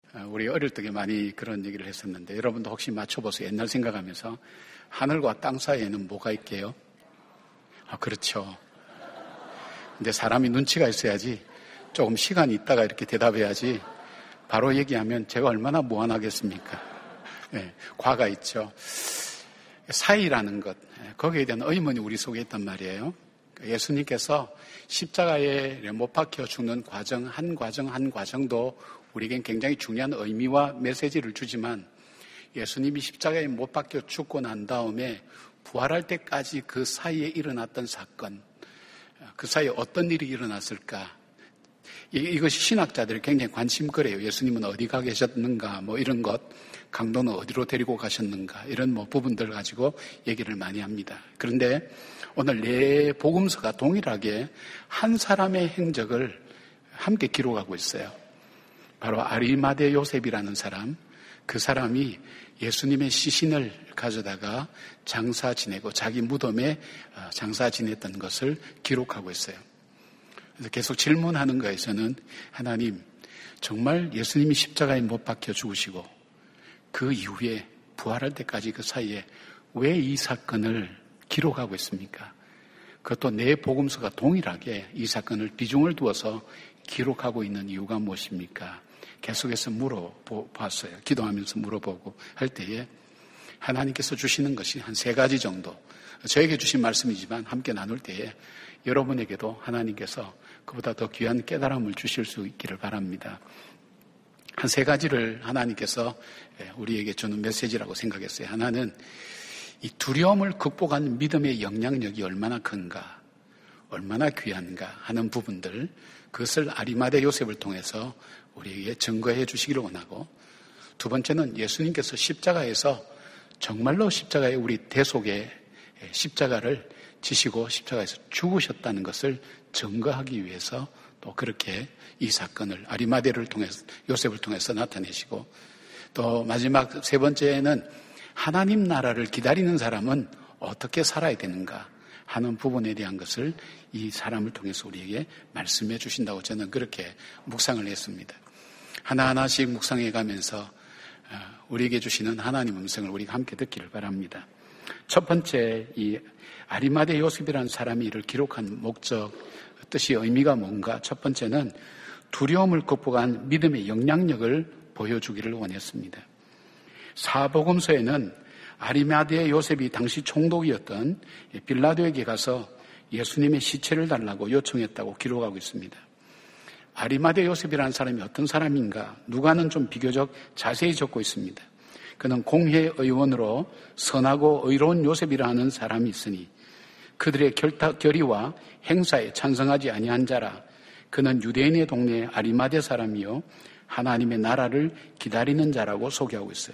우리 어릴 적에 많이 그런 얘기를 했었는데 여러분도 혹시 맞춰보세요. 옛날 생각하면서 하늘과 땅 사이에는 뭐가 있게요? 그렇죠. 근데 사람이 눈치가 있어야지 조금 시간이 있다가 이렇게 대답해야지 바로 얘기하면 제가 얼마나 무안하겠습니까? 네, 과가 있죠. 사이라는 것, 거기에 대한 의문이 우리 속에 있단 말이에요. 예수님께서 십자가에 못 박혀 죽는 과정, 한 과정도 우리에겐 굉장히 중요한 의미와 메시지를 주지만 예수님이 십자가에 못 박혀 죽고 난 다음에 부활할 때까지 그 사이에 일어났던 사건, 그 사이에 어떤 일이 일어났을까? 이것이 신학자들이 굉장히 관심거리예요. 예수님은 어디 가 계셨는가, 이런 것, 강도는 어디로 데리고 가셨는가, 이런 부분들 가지고 얘기를 많이 합니다. 그런데 오늘 네 복음서가 동일하게 한 사람의 행적을 함께 기록하고 있어요. 바로 아리마대 요셉이라는 사람, 그 사람이 예수님의 시신을 가져다가 장사 지내고 자기 무덤에 장사 지냈던 것을 기록하고 있어요. 그래서 계속 질문하는 거에서는 하나님, 정말 예수님이 십자가에 못 박혀 죽으시고 그 이후에 부활할 때까지 그 사이에 왜 이 사건을 기록하고 있습니까? 그것도 내 복음서가 동일하게 이 사건을 비중을 두어서 기록하고 있는 이유가 무엇입니까? 계속해서 물어봤어요. 기도하면서 물어보고 할 때에 하나님께서 주시는 것이 한 3가지 정도, 저에게 주신 말씀이지만 함께 나눌 때에 여러분에게도 하나님께서 그보다 더 귀한 깨달음을 주실 수 있기를 바랍니다. 한 3가지를 하나님께서 우리에게 주는 메시지라고 생각했어요. 하나는 이 두려움을 극복한 믿음의 영향력이 얼마나 큰가, 얼마나 귀한가 하는 부분들, 그것을 아리마대 요셉을 통해서 우리에게 증거해 주시기를 원하고, 2번째는 예수님께서 십자가에서 정말로 십자가에 우리 대속에 십자가를 지시고 십자가에서 죽으셨다는 것을 증거하기 위해서 또 그렇게 이 사건을 아리마대를 통해서, 요셉을 통해서 나타내시고, 또 마지막 3번째는 하나님 나라를 기다리는 사람은 어떻게 살아야 되는가 하는 부분에 대한 것을 이 사람을 통해서 우리에게 말씀해 주신다고 저는 그렇게 묵상을 했습니다. 하나하나씩 묵상해 가면서 우리에게 주시는 하나님 음성을 우리가 함께 듣기를 바랍니다. 첫 번째, 이 아리마대 요셉이라는 사람이 이를 기록한 목적, 뜻이 의미가 뭔가? 첫 번째는 두려움을 극복한 믿음의 영향력을 보여주기를 원했습니다. 사복음서에는 아리마대 요셉이 당시 총독이었던 빌라도에게 가서 예수님의 시체를 달라고 요청했다고 기록하고 있습니다. 아리마대 요셉이라는 사람이 어떤 사람인가? 누가는 좀 비교적 자세히 적고 있습니다. 그는 공회의원으로 선하고 의로운 요셉이라는 사람이 있으니 그들의 결의와 행사에 찬성하지 아니한 자라. 그는 유대인의 동네 아리마대 사람이요 하나님의 나라를 기다리는 자라고 소개하고 있어요.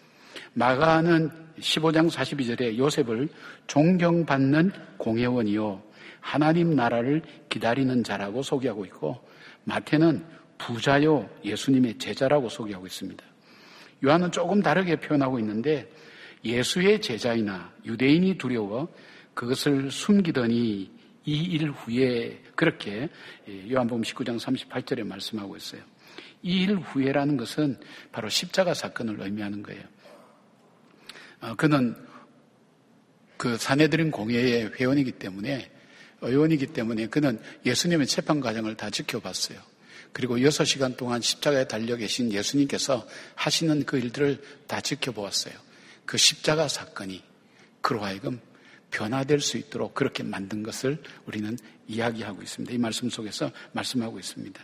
마가는 15장 42절에 요셉을 존경받는 공회원이요 하나님 나라를 기다리는 자라고 소개하고 있고, 마태는 부자요 예수님의 제자라고 소개하고 있습니다. 요한은 조금 다르게 표현하고 있는데 예수의 제자이나 유대인이 두려워 그것을 숨기더니 이 일 후에, 그렇게 요한복음 19장 38절에 말씀하고 있어요. 이 일 후에라는 것은 바로 십자가 사건을 의미하는 거예요. 그는 그 사내들인 공회의 회원이기 때문에, 의원이기 때문에 그는 예수님의 재판 과정을 다 지켜봤어요. 그리고 6시간 동안 십자가에 달려 계신 예수님께서 하시는 그 일들을 다 지켜보았어요. 그 십자가 사건이 그로 하여금 변화될 수 있도록 그렇게 만든 것을 우리는 이야기하고 있습니다. 이 말씀 속에서 말씀하고 있습니다.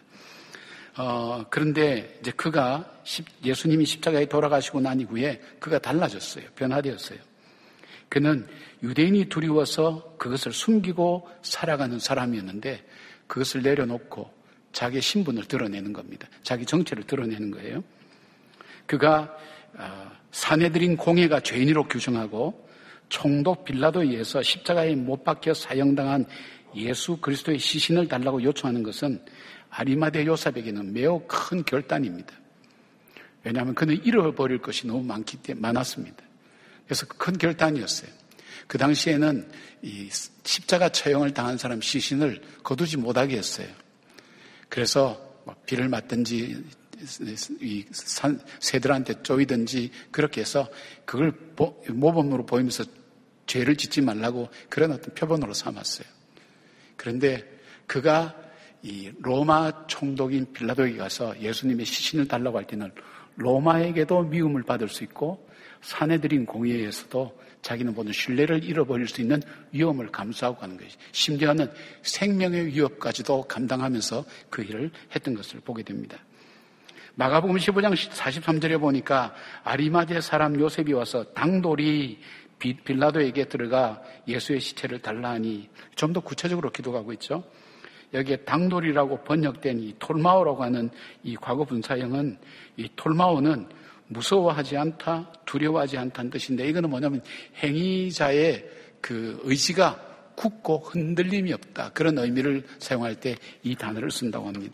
그런데 이제 그가 예수님이 십자가에 돌아가시고 난 이후에 그가 달라졌어요. 변화되었어요. 그는 유대인이 두려워서 그것을 숨기고 살아가는 사람이었는데 그것을 내려놓고 자기의 신분을 드러내는 겁니다. 자기 정체를 드러내는 거예요. 그가 사내들인 공회가 죄인으로 규정하고 총독 빌라도에 의해서 십자가에 못 박혀 사형당한 예수 그리스도의 시신을 달라고 요청하는 것은 아리마대 요셉에게는 매우 큰 결단입니다. 왜냐하면 그는 잃어버릴 것이 너무 많았습니다. 그래서 큰 결단이었어요. 그 당시에는 이 십자가 처형을 당한 사람 시신을 거두지 못하게 했어요. 그래서 비를 맞든지 새들한테 쪼이든지 그렇게 해서 그걸 모범으로 보이면서 죄를 짓지 말라고 그런 어떤 표본으로 삼았어요. 그런데 그가 이 로마 총독인 빌라도에게 가서 예수님의 시신을 달라고 할 때는 로마에게도 미움을 받을 수 있고 사내들인 공의회에서도 자기는 모든 신뢰를 잃어버릴 수 있는 위험을 감수하고 가는 것이죠. 심지어는 생명의 위협까지도 감당하면서 그 일을 했던 것을 보게 됩니다. 마가복음 15장 43절에 보니까 아리마대 사람 요셉이 와서 당돌이 빌라도에게 들어가 예수의 시체를 달라 하니 좀 더 구체적으로 기도하고 있죠. 여기에 당돌이라고 번역된 이 톨마오라고 하는 이 과거 분사형은 이 톨마오는 무서워하지 않다, 두려워하지 않다는 뜻인데 이거는 뭐냐면 행위자의 그 의지가 굳고 흔들림이 없다. 그런 의미를 사용할 때 이 단어를 쓴다고 합니다.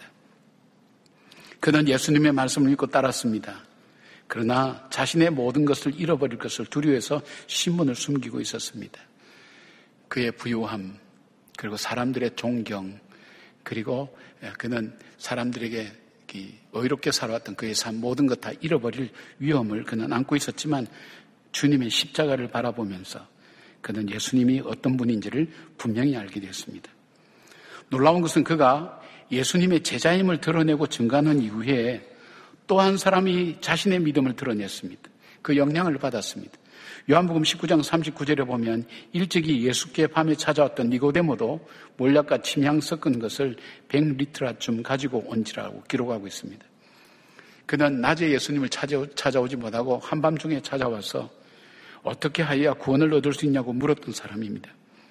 그는 예수님의 말씀을 믿고 따랐습니다. 그러나 자신의 모든 것을 잃어버릴 것을 두려워해서 신분을 숨기고 있었습니다. 그의 부유함, 그리고 사람들의 존경, 그리고 그는 사람들에게 의롭게 살아왔던 그의 삶 모든 것 다 잃어버릴 위험을 그는 안고 있었지만 주님의 십자가를 바라보면서 그는 예수님이 어떤 분인지를 분명히 알게 되었습니다. 놀라운 것은 그가 예수님의 제자임을 드러내고 증거하는 이후에 또 한 사람이 자신의 믿음을 드러냈습니다. 그 영향을 받았습니다. 요한복음 19장 39절에 보면 일찍이 예수께 밤에 찾아왔던 니고데모도 몰약과 침향 섞은 것을 100리트라쯤 가지고 온지라고 기록하고 있습니다. 그는 낮에 예수님을 찾아오지 못하고 한밤중에 찾아와서 어떻게 하여야 구원을 얻을 수 있냐고 물었던 사람입니다.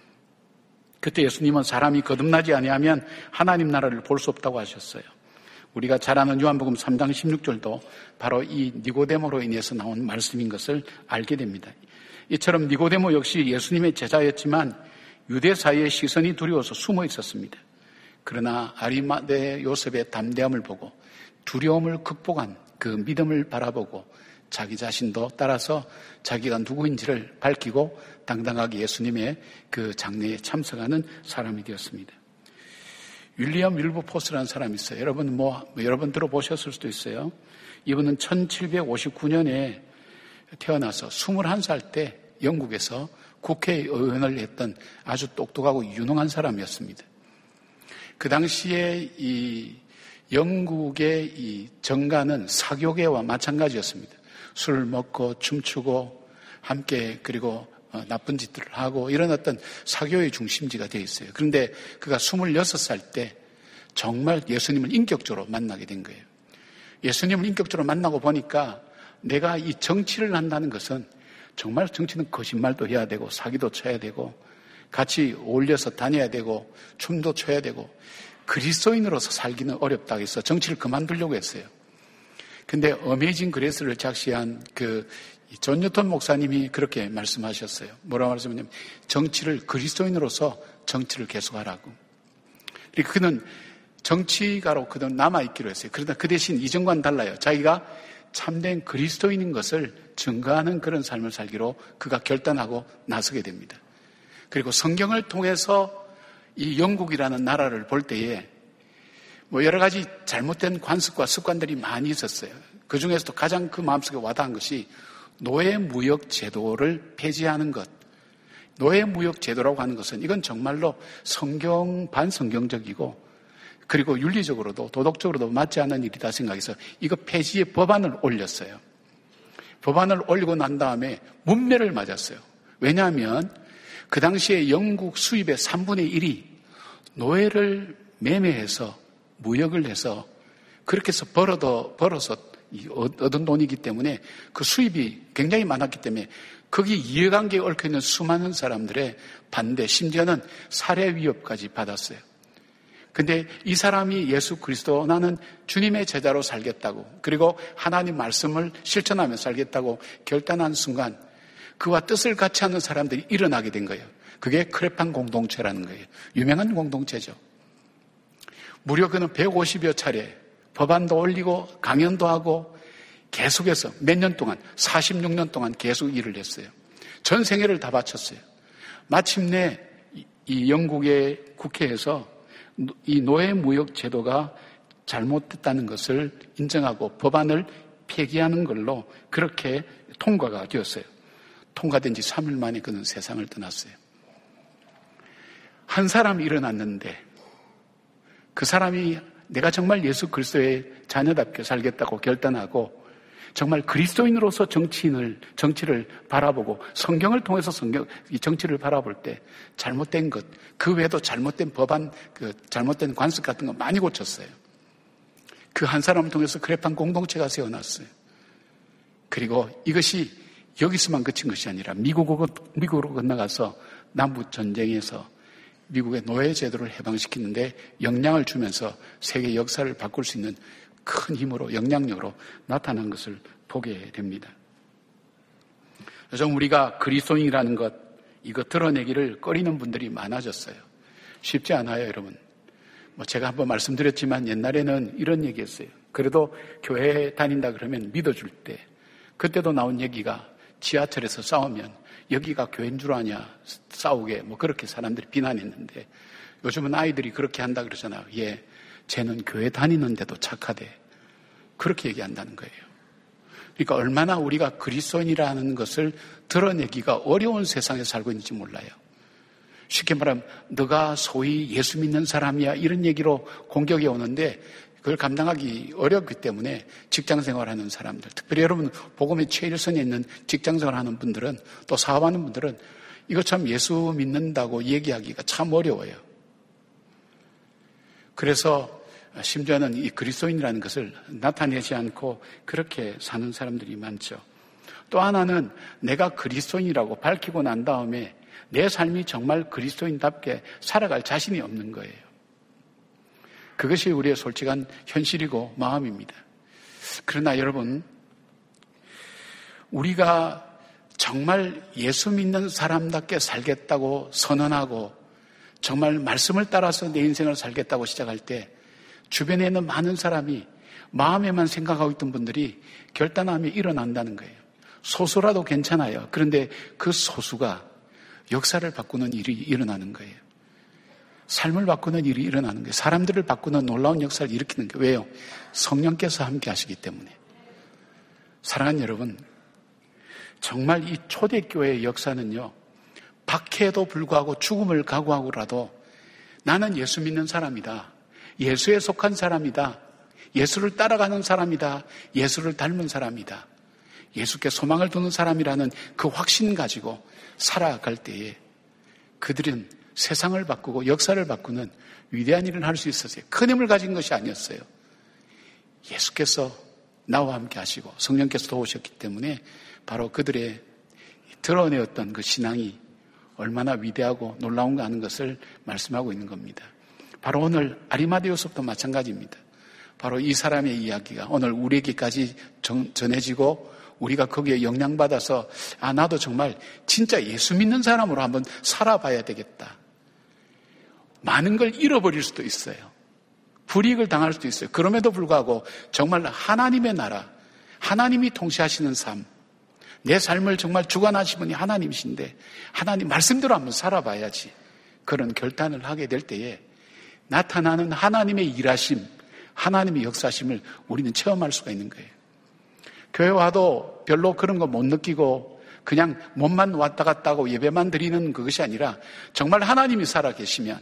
그때 예수님은 사람이 거듭나지 아니하면 하나님 나라를 볼 수 없다고 하셨어요. 우리가 잘 아는 요한복음 3장 16절도 바로 이 니고데모로 인해서 나온 말씀인 것을 알게 됩니다. 이처럼 니고데모 역시 예수님의 제자였지만 유대 사이의 시선이 두려워서 숨어 있었습니다. 그러나 아리마대 요셉의 담대함을 보고 두려움을 극복한 그 믿음을 바라보고 자기 자신도 따라서 자기가 누구인지를 밝히고 당당하게 예수님의 그 장례에 참석하는 사람이 되었습니다. 윌리엄 윌버포스라는 사람이 있어요. 여러분 들어보셨을 수도 있어요. 이분은 1759년에 태어나서 21살 때 영국에서 국회의원을 했던 아주 똑똑하고 유능한 사람이었습니다. 그 당시에 이 영국의 이 정가는 사교계와 마찬가지였습니다. 술을 먹고 춤추고 함께 그리고 나쁜 짓들을 하고 이런 어떤 사교의 중심지가 되어 있어요. 그런데 그가 26살 때 정말 예수님을 인격적으로 만나게 된 거예요. 예수님을 인격적으로 만나고 보니까 내가 이 정치를 한다는 것은 정말 정치는 거짓말도 해야 되고 사기도 쳐야 되고 같이 어울려서 다녀야 되고 춤도 춰야 되고 그리스도인으로서 살기는 어렵다고 해서 정치를 그만두려고 했어요. 근데 어메이징 그레이스를 작시한 존 뉴턴 목사님이 그렇게 말씀하셨어요. 뭐라고 말씀하냐면 정치를 그리스도인으로서 정치를 계속하라고. 그리고 그는 정치가로 그는 남아있기로 했어요. 그러나 그 대신 이전과는 달라요. 자기가 참된 그리스도인인 것을 증거하는 그런 삶을 살기로 그가 결단하고 나서게 됩니다. 그리고 성경을 통해서 이 영국이라는 나라를 볼 때에 여러 가지 잘못된 관습과 습관들이 많이 있었어요. 그 중에서도 가장 그 마음속에 와닿은 것이 노예무역 제도를 폐지하는 것. 노예무역 제도라고 하는 것은 이건 정말로 반성경적이고 그리고 윤리적으로도 도덕적으로도 맞지 않는 일이다 생각해서 이거 폐지의 법안을 올렸어요. 법안을 올리고 난 다음에 문매를 맞았어요. 왜냐하면 그 당시에 영국 수입의 3분의 1이 노예를 매매해서 무역을 해서 그렇게 해서 벌어서 얻은 돈이기 때문에 그 수입이 굉장히 많았기 때문에 거기 이해관계에 얽혀있는 수많은 사람들의 반대, 심지어는 살해 위협까지 받았어요. 근데 이 사람이 예수 그리스도 나는 주님의 제자로 살겠다고 그리고 하나님 말씀을 실천하며 살겠다고 결단한 순간 그와 뜻을 같이 하는 사람들이 일어나게 된 거예요. 그게 크레판 공동체라는 거예요. 유명한 공동체죠. 무려 그는 150여 차례 법안도 올리고 강연도 하고 계속해서 몇 년 동안 46년 동안 계속 일을 했어요. 전 생애를 다 바쳤어요. 마침내 이 영국의 국회에서 이 노예무역 제도가 잘못됐다는 것을 인정하고 법안을 폐기하는 걸로 그렇게 통과가 되었어요. 통과된 지 3일 만에 그는 세상을 떠났어요. 한 사람이 일어났는데 그 사람이 내가 정말 예수 그리스도의 자녀답게 살겠다고 결단하고 정말 그리스도인으로서 정치를 바라보고 성경을 통해서 정치를 바라볼 때 잘못된 것, 그 외에도 잘못된 법안, 잘못된 관습 같은 거 많이 고쳤어요. 그 한 사람을 통해서 크레판 공동체가 세워났어요. 그리고 이것이 여기서만 그친 것이 아니라 미국으로 건너가서 남북전쟁에서 미국의 노예제도를 해방시키는데 영향을 주면서 세계 역사를 바꿀 수 있는 큰 힘으로, 영향력으로 나타난 것을 보게 됩니다. 요즘 우리가 그리스도인이라는 것, 이거 드러내기를 꺼리는 분들이 많아졌어요. 쉽지 않아요, 여러분. 제가 한번 말씀드렸지만 옛날에는 이런 얘기였어요. 그래도 교회에 다닌다 그러면 믿어줄 때, 그때도 나온 얘기가 지하철에서 싸우면 여기가 교회인 줄 아냐, 싸우게, 그렇게 사람들이 비난했는데 요즘은 아이들이 그렇게 한다 그러잖아요. 예, 쟤는 교회 다니는데도 착하대. 그렇게 얘기한다는 거예요. 그러니까 얼마나 우리가 그리스도인이라는 것을 드러내기가 어려운 세상에 살고 있는지 몰라요. 쉽게 말하면 너가 소위 예수 믿는 사람이야 이런 얘기로 공격이 오는데 그걸 감당하기 어렵기 때문에 직장생활하는 사람들, 특별히 여러분 복음의 최일선에 있는 직장생활하는 분들은 또 사업하는 분들은 이거 참 예수 믿는다고 얘기하기가 참 어려워요. 그래서 심지어는 이 그리스도인이라는 것을 나타내지 않고 그렇게 사는 사람들이 많죠. 또 하나는 내가 그리스도인이라고 밝히고 난 다음에 내 삶이 정말 그리스도인답게 살아갈 자신이 없는 거예요. 그것이 우리의 솔직한 현실이고 마음입니다. 그러나 여러분, 우리가 정말 예수 믿는 사람답게 살겠다고 선언하고 정말 말씀을 따라서 내 인생을 살겠다고 시작할 때 주변에 있는 많은 사람이 마음에만 생각하고 있던 분들이 결단함이 일어난다는 거예요. 소수라도 괜찮아요. 그런데 그 소수가 역사를 바꾸는 일이 일어나는 거예요. 삶을 바꾸는 일이 일어나는 거예요. 사람들을 바꾸는 놀라운 역사를 일으키는 거예요. 왜요? 성령께서 함께 하시기 때문에. 사랑하는 여러분, 정말 이 초대교회의 역사는요, 박해에도 불구하고 죽음을 각오하고라도 나는 예수 믿는 사람이다. 예수에 속한 사람이다. 예수를 따라가는 사람이다. 예수를 닮은 사람이다. 예수께 소망을 두는 사람이라는 그 확신 가지고 살아갈 때에 그들은 세상을 바꾸고 역사를 바꾸는 위대한 일을 할 수 있었어요. 큰 힘을 가진 것이 아니었어요. 예수께서 나와 함께 하시고 성령께서 도우셨기 때문에 바로 그들의 드러내었던 그 신앙이 얼마나 위대하고 놀라운가 하는 것을 말씀하고 있는 겁니다. 바로 오늘 아리마대 요셉도 마찬가지입니다. 바로 이 사람의 이야기가 오늘 우리에게까지 전해지고 우리가 거기에 영향받아서 나도 정말 진짜 예수 믿는 사람으로 한번 살아봐야 되겠다. 많은 걸 잃어버릴 수도 있어요. 불이익을 당할 수도 있어요. 그럼에도 불구하고 정말 하나님의 나라, 하나님이 통치하시는 삶, 내 삶을 정말 주관하시는 분이 하나님이신데 하나님 말씀대로 한번 살아봐야지. 그런 결단을 하게 될 때에 나타나는 하나님의 일하심, 하나님의 역사심을 우리는 체험할 수가 있는 거예요. 교회 와도 별로 그런 거 못 느끼고 그냥 몸만 왔다 갔다 하고 예배만 드리는 그것이 아니라 정말 하나님이 살아 계시면,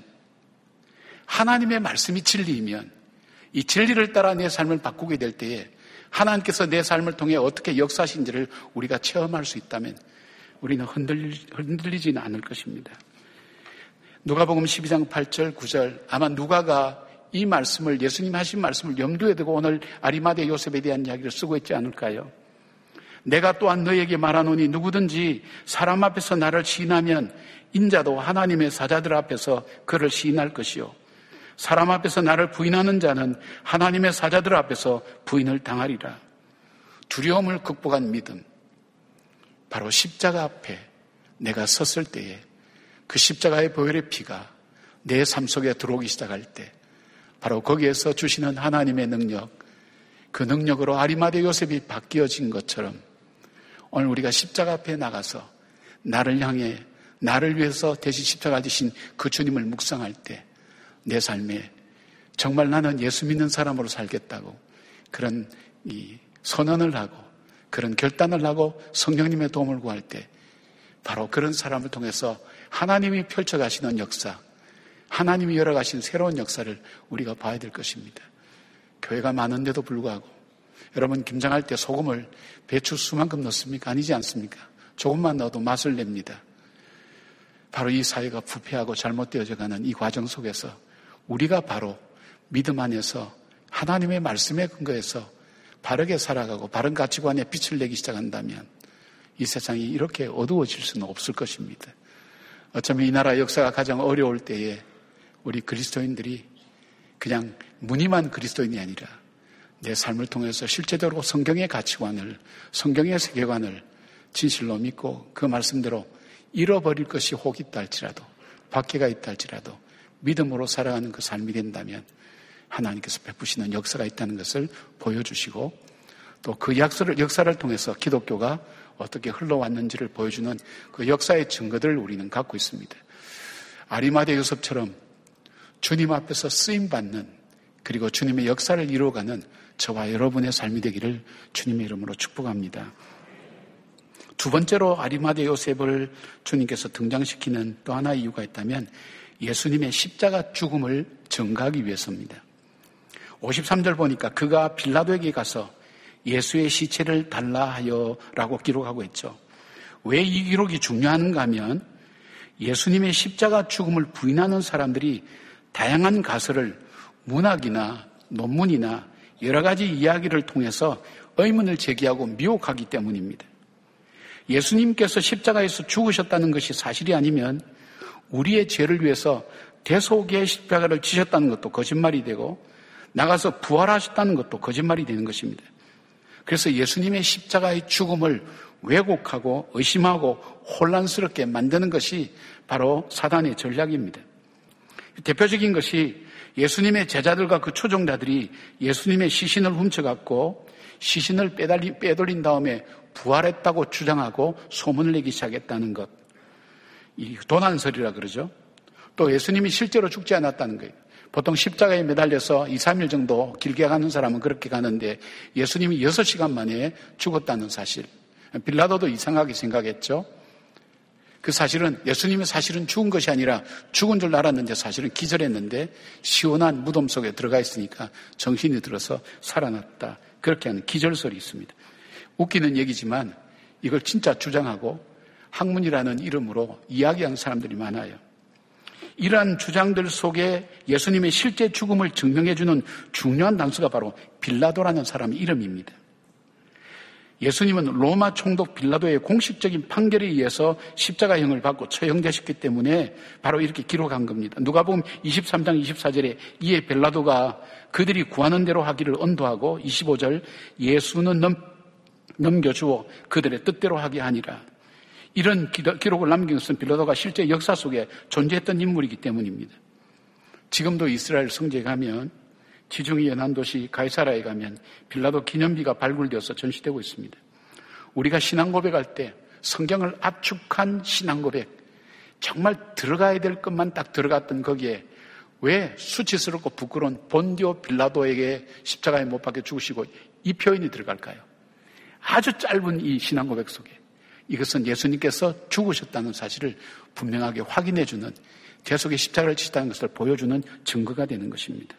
하나님의 말씀이 진리이면 이 진리를 따라 내 삶을 바꾸게 될 때에 하나님께서 내 삶을 통해 어떻게 역사하신지를 우리가 체험할 수 있다면 우리는 흔들리지는 않을 것입니다. 누가복음 12장 8절 9절, 아마 누가가 이 말씀을, 예수님 하신 말씀을 염두에 두고 오늘 아리마대 요셉에 대한 이야기를 쓰고 있지 않을까요? 내가 또한 너에게 말하노니 누구든지 사람 앞에서 나를 시인하면 인자도 하나님의 사자들 앞에서 그를 시인할 것이요, 사람 앞에서 나를 부인하는 자는 하나님의 사자들 앞에서 부인을 당하리라. 두려움을 극복한 믿음, 바로 십자가 앞에 내가 섰을 때에 그 십자가의 보혈의 피가 내 삶 속에 들어오기 시작할 때 바로 거기에서 주시는 하나님의 능력, 그 능력으로 아리마대 요셉이 바뀌어진 것처럼 오늘 우리가 십자가 앞에 나가서 나를 향해, 나를 위해서 대신 십자가 지신 그 주님을 묵상할 때 내 삶에 정말 나는 예수 믿는 사람으로 살겠다고 그런 선언을 하고 그런 결단을 하고 성령님의 도움을 구할 때 바로 그런 사람을 통해서 하나님이 펼쳐가시는 역사, 하나님이 열어가신 새로운 역사를 우리가 봐야 될 것입니다. 교회가 많은데도 불구하고 여러분 김장할 때 소금을 배추 수만큼 넣습니까? 아니지 않습니까? 조금만 넣어도 맛을 냅니다. 바로 이 사회가 부패하고 잘못되어져가는 이 과정 속에서 우리가 바로 믿음 안에서 하나님의 말씀에 근거해서 바르게 살아가고 바른 가치관에 빛을 내기 시작한다면 이 세상이 이렇게 어두워질 수는 없을 것입니다. 어쩌면 이 나라 역사가 가장 어려울 때에 우리 그리스도인들이 그냥 무늬만 그리스도인이 아니라 내 삶을 통해서 실제적으로 성경의 가치관을, 성경의 세계관을 진실로 믿고 그 말씀대로 잃어버릴 것이 혹 있다 할지라도, 박해가 있다 할지라도 믿음으로 살아가는 그 삶이 된다면 하나님께서 베푸시는 역사가 있다는 것을 보여주시고 또 그 역사를 통해서 기독교가 어떻게 흘러왔는지를 보여주는 그 역사의 증거들을 우리는 갖고 있습니다. 아리마대 요셉처럼 주님 앞에서 쓰임받는 그리고 주님의 역사를 이루어가는 저와 여러분의 삶이 되기를 주님의 이름으로 축복합니다. 두 번째로 아리마대 요셉을 주님께서 등장시키는 또 하나의 이유가 있다면 예수님의 십자가 죽음을 증거하기 위해서입니다. 53절 보니까 그가 빌라도에게 가서 예수의 시체를 달라 하여 라고 기록하고 있죠. 왜 이 기록이 중요한가 하면 예수님의 십자가 죽음을 부인하는 사람들이 다양한 가설을 문학이나 논문이나 여러 가지 이야기를 통해서 의문을 제기하고 미혹하기 때문입니다. 예수님께서 십자가에서 죽으셨다는 것이 사실이 아니면 우리의 죄를 위해서 대속의 십자가를 지셨다는 것도 거짓말이 되고 나가서 부활하셨다는 것도 거짓말이 되는 것입니다. 그래서 예수님의 십자가의 죽음을 왜곡하고 의심하고 혼란스럽게 만드는 것이 바로 사단의 전략입니다. 대표적인 것이 예수님의 제자들과 그 초종자들이 예수님의 시신을 훔쳐갔고 시신을 빼돌린 다음에 부활했다고 주장하고 소문을 내기 시작했다는 것. 이 도난설이라 그러죠. 또 예수님이 실제로 죽지 않았다는 거예요. 보통 십자가에 매달려서 2, 3일 정도 길게 가는 사람은 그렇게 가는데 예수님이 6시간 만에 죽었다는 사실. 빌라도도 이상하게 생각했죠. 그 사실은 예수님이 사실은 죽은 것이 아니라 죽은 줄 알았는데 사실은 기절했는데 시원한 무덤 속에 들어가 있으니까 정신이 들어서 살아났다. 그렇게 하는 기절설이 있습니다. 웃기는 얘기지만 이걸 진짜 주장하고 학문이라는 이름으로 이야기하는 사람들이 많아요. 이러한 주장들 속에 예수님의 실제 죽음을 증명해주는 중요한 단서가 바로 빌라도라는 사람의 이름입니다. 예수님은 로마 총독 빌라도의 공식적인 판결에 의해서 십자가형을 받고 처형되셨기 때문에 바로 이렇게 기록한 겁니다. 누가복음 23장 24절에 이에 빌라도가 그들이 구하는 대로 하기를 언도하고 25절 예수는 넘겨주어 그들의 뜻대로 하게 하니라. 이런 기록을 남긴 것은 빌라도가 실제 역사 속에 존재했던 인물이기 때문입니다. 지금도 이스라엘 성지에 가면 지중해 연안 도시 가이사라에 가면 빌라도 기념비가 발굴되어서 전시되고 있습니다. 우리가 신앙 고백할 때 성경을 압축한 신앙 고백, 정말 들어가야 될 것만 딱 들어갔던 거기에 왜 수치스럽고 부끄러운 본디오 빌라도에게 십자가에 못 박혀 죽으시고 이 표현이 들어갈까요? 아주 짧은 이 신앙 고백 속에 이것은 예수님께서 죽으셨다는 사실을 분명하게 확인해주는 대속의 십자가를 지셨다는 것을 보여주는 증거가 되는 것입니다.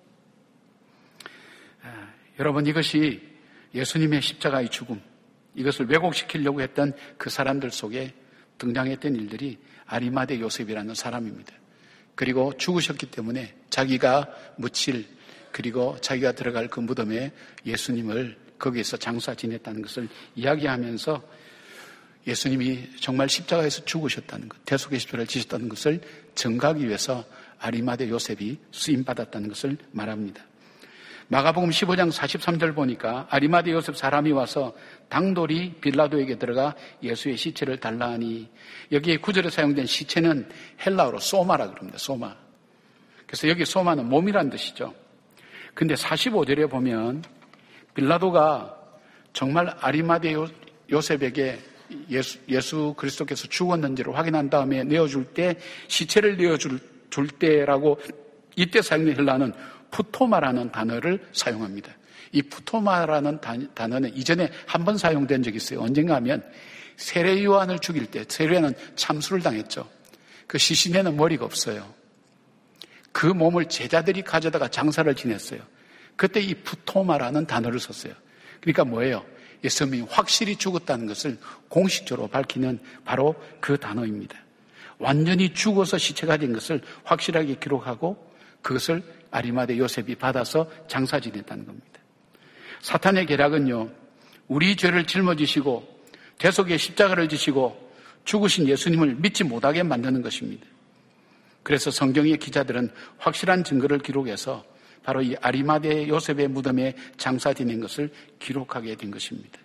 여러분, 이것이 예수님의 십자가의 죽음, 이것을 왜곡시키려고 했던 그 사람들 속에 등장했던 일들이 아리마대 요셉이라는 사람입니다. 그리고 죽으셨기 때문에 자기가 묻힐 그리고 자기가 들어갈 그 무덤에 예수님을 거기에서 장사 지냈다는 것을 이야기하면서 예수님이 정말 십자가에서 죽으셨다는 것, 대속의 십자가를 지셨다는 것을 증거하기 위해서 아리마대 요셉이 쓰임받았다는 것을 말합니다. 마가복음 15장 43절 보니까 아리마대 요셉 사람이 와서 당돌이 빌라도에게 들어가 예수의 시체를 달라 하니 여기에 9절에 사용된 시체는 헬라어로 소마라 그럽니다. 소마. 그래서 여기 소마는 몸이란 뜻이죠. 근데 45절에 보면 빌라도가 정말 아리마대 요셉에게 예수 그리스도께서 죽었는지를 확인한 다음에 내어줄 때 시체를 내어줄 때라고 이때 사용된 헬라어는 푸토마라는 단어를 사용합니다. 이 푸토마라는 단어는 이전에 한 번 사용된 적이 있어요. 언젠가 하면 세례 요한을 죽일 때, 세례는 참수를 당했죠. 그 시신에는 머리가 없어요. 그 몸을 제자들이 가져다가 장사를 지냈어요. 그때 이 푸토마라는 단어를 썼어요. 그러니까 뭐예요? 예수님이 확실히 죽었다는 것을 공식적으로 밝히는 바로 그 단어입니다. 완전히 죽어서 시체가 된 것을 확실하게 기록하고 그것을 아리마대 요셉이 받아서 장사 지냈다는 겁니다. 사탄의 계략은요, 우리 죄를 짊어지시고 대속의 십자가를 지시고 죽으신 예수님을 믿지 못하게 만드는 것입니다. 그래서 성경의 기자들은 확실한 증거를 기록해서 바로 이 아리마대 요셉의 무덤에 장사 지낸 것을 기록하게 된 것입니다.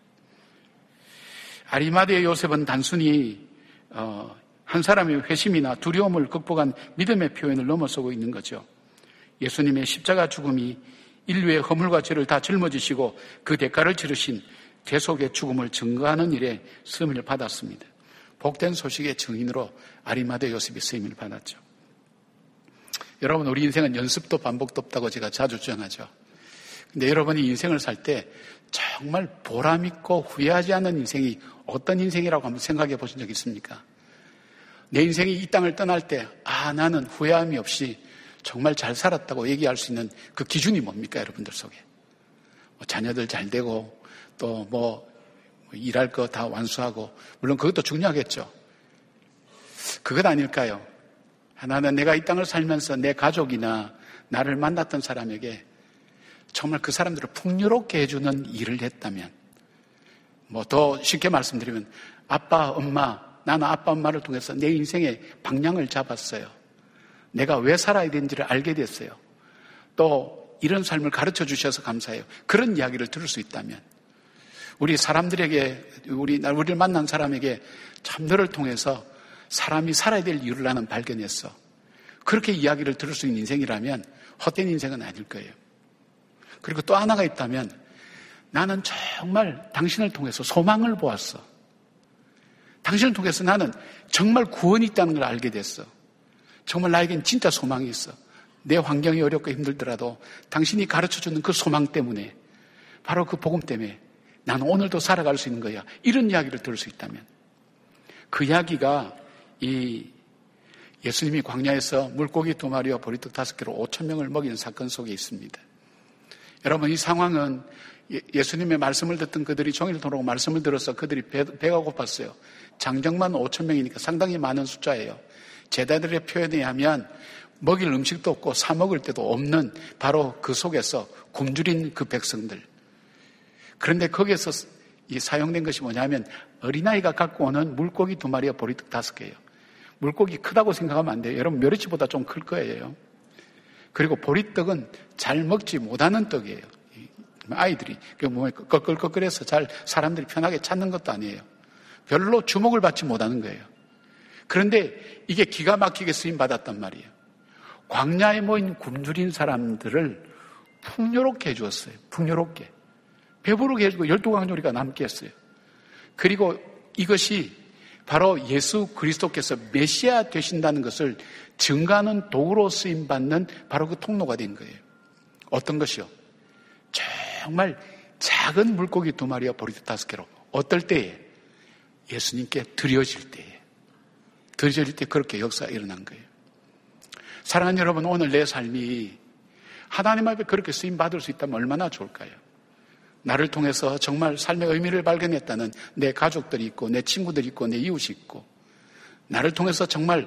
아리마대 요셉은 단순히 한 사람의 회심이나 두려움을 극복한 믿음의 표현을 넘어서고 있는 거죠. 예수님의 십자가 죽음이 인류의 허물과 죄를 다 짊어지시고 그 대가를 치르신 대속의 죽음을 증거하는 일에 쓰임을 받았습니다. 복된 소식의 증인으로 아리마대 요셉이 쓰임을 받았죠. 여러분, 우리 인생은 연습도 반복도 없다고 제가 자주 주장하죠. 근데 여러분이 인생을 살 때 정말 보람있고 후회하지 않는 인생이 어떤 인생이라고 한번 생각해 보신 적 있습니까? 내 인생이 이 땅을 떠날 때, 나는 후회함이 없이 정말 잘 살았다고 얘기할 수 있는 그 기준이 뭡니까, 여러분들 속에? 자녀들 잘 되고, 또 일할 거 다 완수하고, 물론 그것도 중요하겠죠. 그것 아닐까요? 나는 내가 이 땅을 살면서 내 가족이나 나를 만났던 사람에게 정말 그 사람들을 풍요롭게 해주는 일을 했다면, 더 쉽게 말씀드리면, 아빠, 엄마, 나는 아빠, 엄마를 통해서 내 인생의 방향을 잡았어요. 내가 왜 살아야 되는지를 알게 됐어요. 또 이런 삶을 가르쳐 주셔서 감사해요. 그런 이야기를 들을 수 있다면, 우리 사람들에게, 우리를 만난 사람에게 참 너를 통해서 사람이 살아야 될 이유를 나는 발견했어. 그렇게 이야기를 들을 수 있는 인생이라면 헛된 인생은 아닐 거예요. 그리고 또 하나가 있다면, 나는 정말 당신을 통해서 소망을 보았어. 당신을 통해서 나는 정말 구원이 있다는 걸 알게 됐어. 정말 나에겐 진짜 소망이 있어. 내 환경이 어렵고 힘들더라도 당신이 가르쳐주는 그 소망 때문에, 바로 그 복음 때문에 나는 오늘도 살아갈 수 있는 거야. 이런 이야기를 들을 수 있다면, 그 이야기가 이 예수님이 광야에서 물고기 2마리와 보리떡 5개로 5,000명을 먹이는 사건 속에 있습니다. 여러분, 이 상황은 예수님의 말씀을 듣던 그들이 종일토록 말씀을 들어서 그들이 배가 고팠어요. 장정만 5,000명이니까 상당히 많은 숫자예요. 제자들의 표현에 의하면 먹일 음식도 없고 사 먹을 데도 없는 바로 그 속에서 굶주린 그 백성들. 그런데 거기에서 이 사용된 것이 뭐냐면, 어린아이가 갖고 오는 물고기 2마리와 보리떡 5개예요. 물고기 크다고 생각하면 안 돼요. 여러분, 멸치보다 좀 클 거예요. 그리고 보리떡은 잘 먹지 못하는 떡이에요. 아이들이 꺼끌꺼끌해서 잘 사람들이 편하게 찾는 것도 아니에요. 별로 주목을 받지 못하는 거예요. 그런데 이게 기가 막히게 쓰임 받았단 말이에요. 광야에 모인 굶주린 사람들을 풍요롭게 해주었어요. 풍요롭게. 배부르게 해주고 12강조리가 남게 했어요. 그리고 이것이 바로 예수 그리스도께서 메시아 되신다는 것을 증거하는 도구로 쓰임받는 바로 그 통로가 된 거예요. 어떤 것이요? 정말 작은 물고기 2마리와 보리떡 5개로. 어떨 때에? 예수님께 드려질 때에. 드려질 때 그렇게 역사가 일어난 거예요. 사랑하는 여러분, 오늘 내 삶이 하나님 앞에 그렇게 쓰임받을 수 있다면 얼마나 좋을까요? 나를 통해서 정말 삶의 의미를 발견했다는 내 가족들이 있고, 내 친구들이 있고, 내 이웃이 있고, 나를 통해서 정말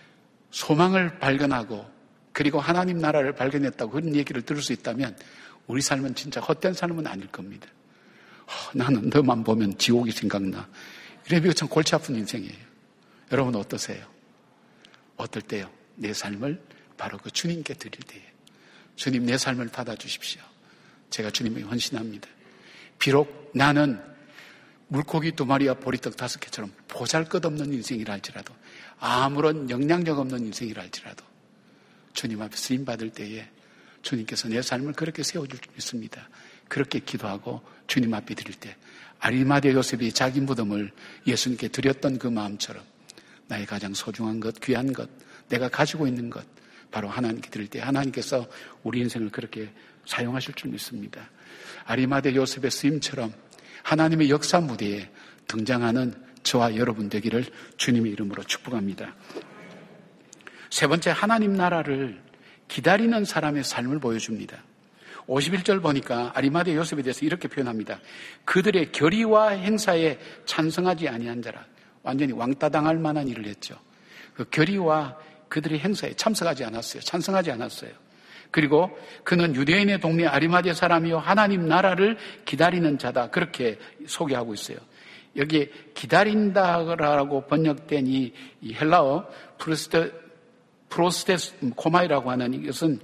소망을 발견하고, 그리고 하나님 나라를 발견했다고 그런 얘기를 들을 수 있다면 우리 삶은 진짜 헛된 삶은 아닐 겁니다. 나는 너만 보면 지옥이 생각나. 이래서 참 골치 아픈 인생이에요. 여러분 어떠세요? 어떨 때요? 내 삶을 바로 그 주님께 드릴 때에, 주님 내 삶을 받아주십시오. 제가 주님에게 헌신합니다. 비록 나는 물고기 2마리와 보리떡 5개처럼 보잘것없는 인생이라 할지라도, 아무런 영향력 없는 인생이라 할지라도 주님 앞에 쓰임받을 때에 주님께서 내 삶을 그렇게 세워줄 줄 믿습니다. 그렇게 기도하고 주님 앞에 드릴 때, 아리마대 요셉이 자기 무덤을 예수님께 드렸던 그 마음처럼 나의 가장 소중한 것, 귀한 것, 내가 가지고 있는 것, 바로 하나님께 드릴 때 하나님께서 우리 인생을 그렇게 사용하실 줄 믿습니다. 아리마대 요셉의 쓰임처럼 하나님의 역사 무대에 등장하는 저와 여러분 되기를 주님의 이름으로 축복합니다. 세 번째, 하나님 나라를 기다리는 사람의 삶을 보여줍니다. 51절 보니까 아리마대 요셉에 대해서 이렇게 표현합니다. 그들의 결의와 행사에 찬성하지 아니한 자라. 완전히 왕따 당할 만한 일을 했죠. 그 결의와 그들의 행사에 참석하지 않았어요. 찬성하지 않았어요. 그리고 그는 유대인의 동네 아리마대 사람이요 하나님 나라를 기다리는 자다. 그렇게 소개하고 있어요. 여기에 기다린다라고 번역된 이 헬라어 프로스테스 코마이라고 하는 이것은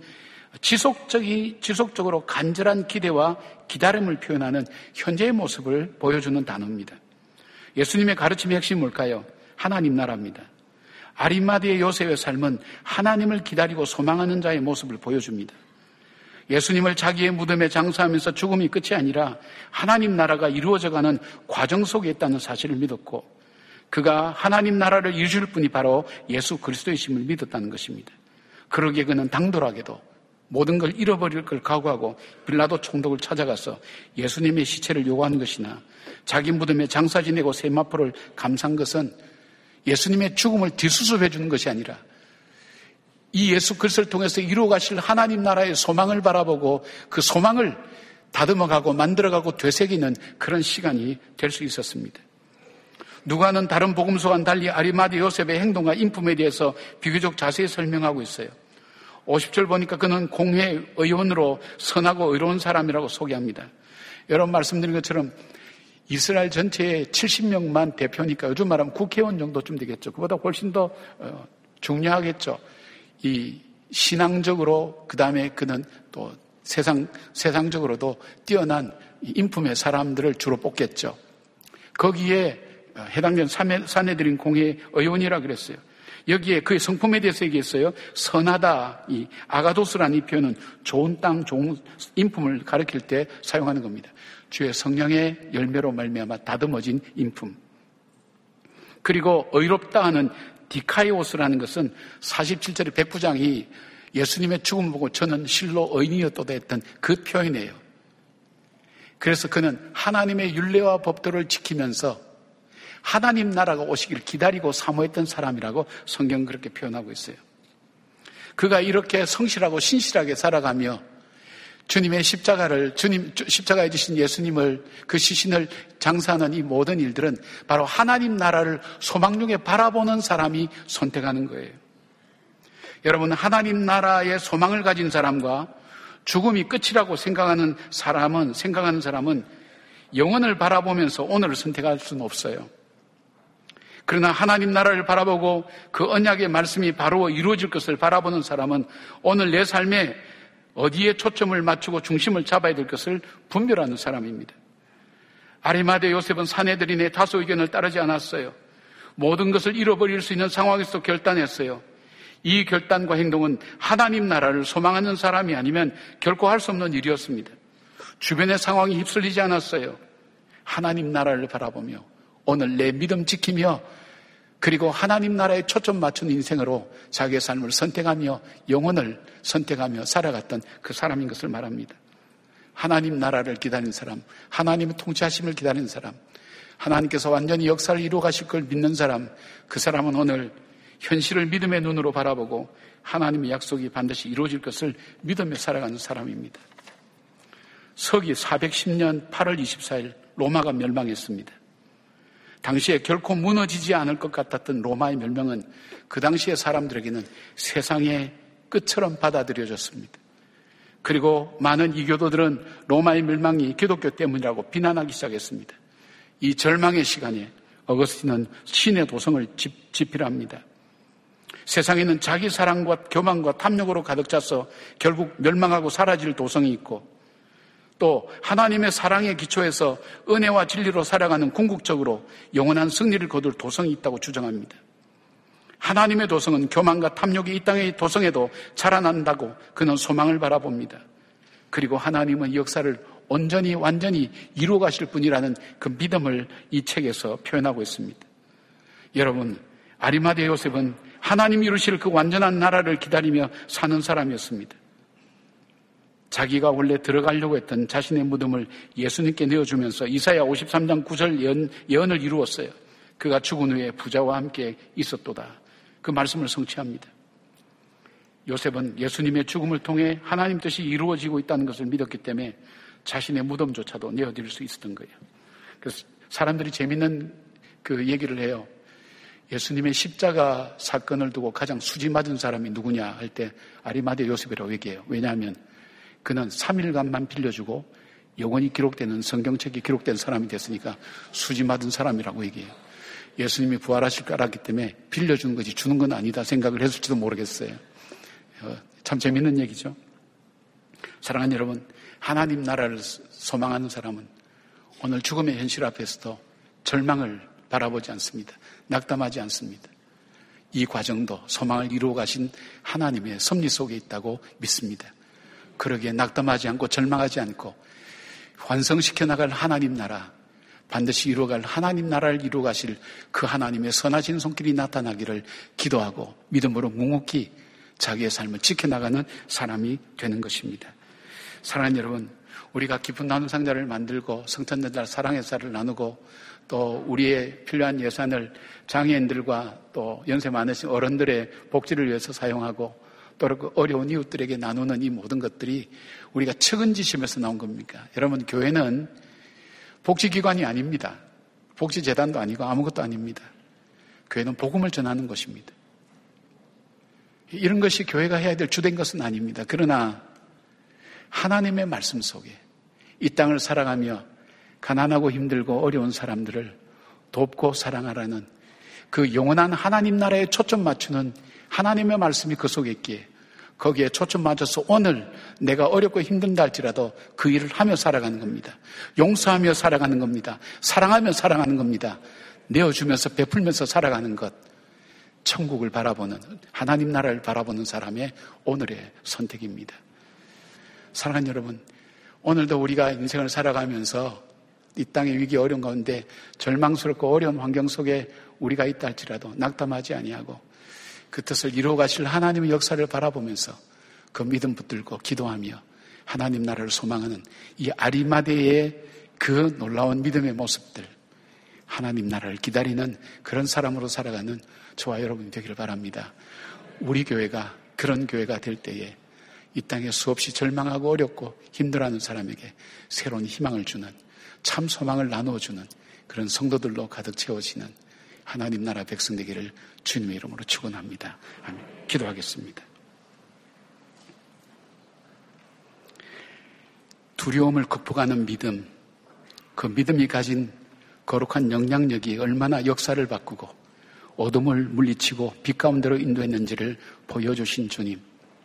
지속적으로 간절한 기대와 기다림을 표현하는 현재의 모습을 보여주는 단어입니다. 예수님의 가르침의 핵심이 뭘까요? 하나님 나라입니다. 아리마대의 요셉의 삶은 하나님을 기다리고 소망하는 자의 모습을 보여줍니다. 예수님을 자기의 무덤에 장사하면서 죽음이 끝이 아니라 하나님 나라가 이루어져가는 과정 속에 있다는 사실을 믿었고, 그가 하나님 나라를 이루실 분이 바로 예수 그리스도이심을 믿었다는 것입니다. 그러기에 그는 당돌하게도 모든 걸 잃어버릴 걸 각오하고 빌라도 총독을 찾아가서 예수님의 시체를 요구하는 것이나 자기 무덤에 장사 지내고 세마포를 감싼 것은 예수님의 죽음을 뒤수습해 주는 것이 아니라 이 예수 그리스도를 통해서 이루어가실 하나님 나라의 소망을 바라보고 그 소망을 다듬어가고 만들어가고 되새기는 그런 시간이 될 수 있었습니다. 누가는 다른 복음서와는 달리 아리마대 요셉의 행동과 인품에 대해서 비교적 자세히 설명하고 있어요. 50절 보니까 그는 공회 의원으로 선하고 의로운 사람이라고 소개합니다. 여러분 말씀드린 것처럼 이스라엘 전체의 70명만 대표니까 요즘 말하면 국회의원 정도쯤 되겠죠. 그보다 훨씬 더 중요하겠죠. 이 신앙적으로, 그 다음에 그는 또 세상적으로도 뛰어난 인품의 사람들을 주로 뽑겠죠. 거기에 해당된 사내들인 공회 의원이라 그랬어요. 여기에 그의 성품에 대해서 얘기했어요. 선하다, 이 아가도스라는 이 표현은 좋은 땅, 좋은 인품을 가리킬 때 사용하는 겁니다. 주의 성령의 열매로 말미암아 다듬어진 인품. 그리고 의롭다 하는 디카이오스라는 것은 47절의 백부장이 예수님의 죽음을 보고 저는 실로 의인이었도다 했던 그 표현이에요. 그래서 그는 하나님의 율례와 법도를 지키면서 하나님 나라가 오시기를 기다리고 사모했던 사람이라고 성경은 그렇게 표현하고 있어요. 그가 이렇게 성실하고 신실하게 살아가며 주님의 십자가에 지신 예수님을, 그 시신을 장사하는 이 모든 일들은 바로 하나님 나라를 소망중에 바라보는 사람이 선택하는 거예요. 여러분, 하나님 나라의 소망을 가진 사람과 죽음이 끝이라고 생각하는 사람은 영혼을 바라보면서 오늘을 선택할 수는 없어요. 그러나 하나님 나라를 바라보고 그 언약의 말씀이 바로 이루어질 것을 바라보는 사람은 오늘 내 삶에 어디에 초점을 맞추고 중심을 잡아야 될 것을 분별하는 사람입니다. 아리마대 요셉은 사내들인의 다수 의견을 따르지 않았어요. 모든 것을 잃어버릴 수 있는 상황에서 결단했어요. 이 결단과 행동은 하나님 나라를 소망하는 사람이 아니면 결코 할 수 없는 일이었습니다. 주변의 상황이 휩쓸리지 않았어요. 하나님 나라를 바라보며 오늘 내 믿음 지키며 그리고 하나님 나라에 초점 맞춘 인생으로 자기의 삶을 선택하며 영혼을 선택하며 살아갔던 그 사람인 것을 말합니다. 하나님 나라를 기다리는 사람, 하나님의 통치하심을 기다리는 사람, 하나님께서 완전히 역사를 이루어 가실 걸 믿는 사람, 그 사람은 오늘 현실을 믿음의 눈으로 바라보고 하나님의 약속이 반드시 이루어질 것을 믿으며 살아가는 사람입니다. 서기 410년 8월 24일 로마가 멸망했습니다. 당시에 결코 무너지지 않을 것 같았던 로마의 멸망은 그 당시의 사람들에게는 세상의 끝처럼 받아들여졌습니다. 그리고 많은 이교도들은 로마의 멸망이 기독교 때문이라고 비난하기 시작했습니다. 이 절망의 시간에 어거스틴은 신의 도성을 집필합니다. 세상에는 자기 사랑과 교만과 탐욕으로 가득 차서 결국 멸망하고 사라질 도성이 있고 또 하나님의 사랑의 기초에서 은혜와 진리로 살아가는 궁극적으로 영원한 승리를 거둘 도성이 있다고 주장합니다. 하나님의 도성은 교만과 탐욕이 이 땅의 도성에도 자라난다고 그는 소망을 바라봅니다. 그리고 하나님은 이 역사를 온전히 완전히 이루어 가실 분이라는 그 믿음을 이 책에서 표현하고 있습니다. 여러분, 아리마대 요셉은 하나님이 이루실 그 완전한 나라를 기다리며 사는 사람이었습니다. 자기가 원래 들어가려고 했던 자신의 무덤을 예수님께 내어주면서 이사야 53장 9절 예언을 이루었어요. 그가 죽은 후에 부자와 함께 있었도다. 그 말씀을 성취합니다. 요셉은 예수님의 죽음을 통해 하나님 뜻이 이루어지고 있다는 것을 믿었기 때문에 자신의 무덤조차도 내어드릴 수 있었던 거예요. 그래서 사람들이 재밌는 그 얘기를 해요. 예수님의 십자가 사건을 두고 가장 수지 맞은 사람이 누구냐 할 때 아리마대 요셉이라고 얘기해요. 왜냐하면 그는 3일간만 빌려주고 영원히 기록되는 성경책이 기록된 사람이 됐으니까 수지 맞은 사람이라고 얘기해요. 예수님이 부활하실 걸 알았기 때문에 빌려주는 거지 주는 건 아니다 생각을 했을지도 모르겠어요. 참 재밌는 얘기죠. 사랑하는 여러분, 하나님 나라를 소망하는 사람은 오늘 죽음의 현실 앞에서도 절망을 바라보지 않습니다. 낙담하지 않습니다. 이 과정도 소망을 이루어 가신 하나님의 섭리 속에 있다고 믿습니다. 그러기에 낙담하지 않고 절망하지 않고 완성시켜 나갈 하나님 나라, 반드시 이루어갈 하나님 나라를 이루어 가실 그 하나님의 선하신 손길이 나타나기를 기도하고 믿음으로 묵묵히 자기의 삶을 지켜나가는 사람이 되는 것입니다. 사랑하는 여러분, 우리가 기쁜 나눔 상자를 만들고 성탄절 사랑의 쌀을 나누고 또 우리의 필요한 예산을 장애인들과 또 연세 많으신 어른들의 복지를 위해서 사용하고 또 어려운 이웃들에게 나누는 이 모든 것들이 우리가 측은지심에서 나온 겁니까? 여러분, 교회는 복지기관이 아닙니다. 복지재단도 아니고 아무것도 아닙니다. 교회는 복음을 전하는 것입니다. 이런 것이 교회가 해야 될 주된 것은 아닙니다. 그러나 하나님의 말씀 속에 이 땅을 살아가며 가난하고 힘들고 어려운 사람들을 돕고 사랑하라는 그 영원한 하나님 나라에 초점 맞추는 하나님의 말씀이 그 속에 있기에 거기에 초점 맞춰서 오늘 내가 어렵고 힘든다 할지라도 그 일을 하며 살아가는 겁니다. 용서하며 살아가는 겁니다. 사랑하며 살아가는 겁니다. 내어주면서 베풀면서 살아가는 것. 천국을 바라보는, 하나님 나라를 바라보는 사람의 오늘의 선택입니다. 사랑하는 여러분, 오늘도 우리가 인생을 살아가면서 이 땅의 위기 어려운 가운데 절망스럽고 어려운 환경 속에 우리가 있다 할지라도 낙담하지 아니하고 그 뜻을 이루어 가실 하나님의 역사를 바라보면서 그 믿음 붙들고 기도하며 하나님 나라를 소망하는 이 아리마대의 그 놀라운 믿음의 모습들, 하나님 나라를 기다리는 그런 사람으로 살아가는 저와 여러분이 되기를 바랍니다. 우리 교회가 그런 교회가 될 때에 이 땅에 수없이 절망하고 어렵고 힘들어하는 사람에게 새로운 희망을 주는, 참 소망을 나누어주는 그런 성도들로 가득 채워지는 하나님 나라 백성 되기를 주님의 이름으로 축원합니다. 아멘. 기도하겠습니다. 두려움을 극복하는 믿음, 그 믿음이 가진 거룩한 영향력이 얼마나 역사를 바꾸고 어둠을 물리치고 빛 가운데로 인도했는지를 보여주신 주님,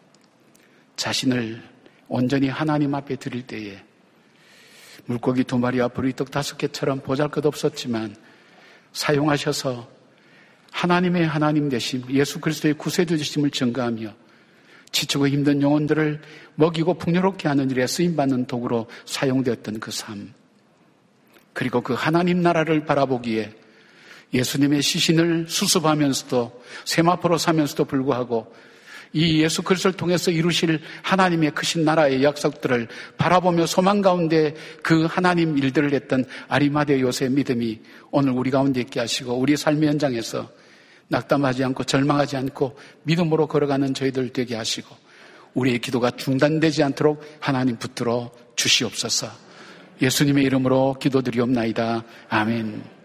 자신을 온전히 하나님 앞에 드릴 때에 물고기 2마리와 보리떡 5개처럼 보잘것없었지만 사용하셔서 하나님의 하나님 되심, 예수 그리스도의 구세주 되심을 증거하며 지치고 힘든 영혼들을 먹이고 풍요롭게 하는 일에 쓰임받는 도구로 사용되었던 그 삶, 그리고 그 하나님 나라를 바라보기에 예수님의 시신을 수습하면서도 세마포로 사면서도 불구하고 이 예수 그리스도를 통해서 이루실 하나님의 크신 나라의 약속들을 바라보며 소망 가운데 그 하나님 일들을 했던 아리마대 요셉의 믿음이 오늘 우리 가운데 있게 하시고 우리 삶의 현장에서 낙담하지 않고 절망하지 않고 믿음으로 걸어가는 저희들 되게 하시고 우리의 기도가 중단되지 않도록 하나님 붙들어 주시옵소서. 예수님의 이름으로 기도드리옵나이다. 아멘.